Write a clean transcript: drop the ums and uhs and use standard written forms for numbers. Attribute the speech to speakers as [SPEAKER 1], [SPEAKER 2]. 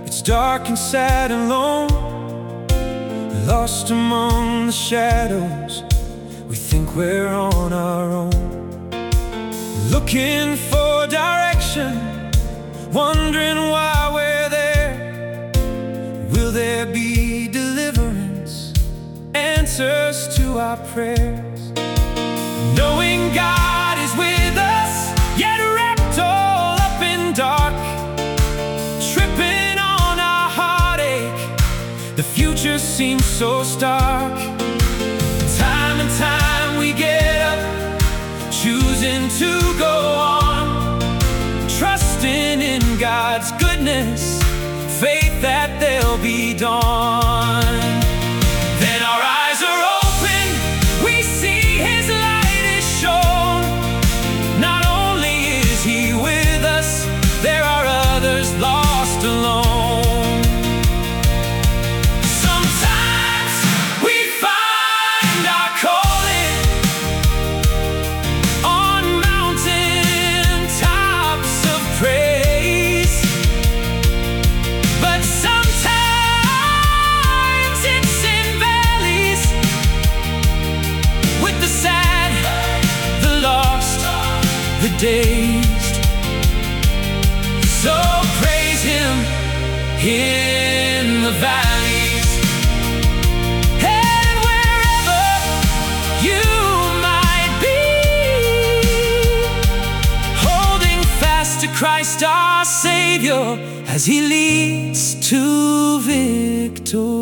[SPEAKER 1] It's dark and sad and lone, lost among the shadows. We think we're on our own, looking for direction, wondering why we're there. Will there be deliverance, answers to our prayers? Knowing God is with us, yet wrapped all up in dark, tripping on our heartache. The future seems so stark. Time and time we get up, choosing to go on, trusting in God's goodness, faith that there'll be dawn. Then our eyes are open, we see His light is shown. Not only is He with us, there are others lost alone. Sometimes we find our calling on mountain tops of praise, but sometimes it's in valleys with the sad, the lost, the dazed. So praise Him in the valleys, and wherever you might be, holding fast to Christ our Savior as He leads to victory.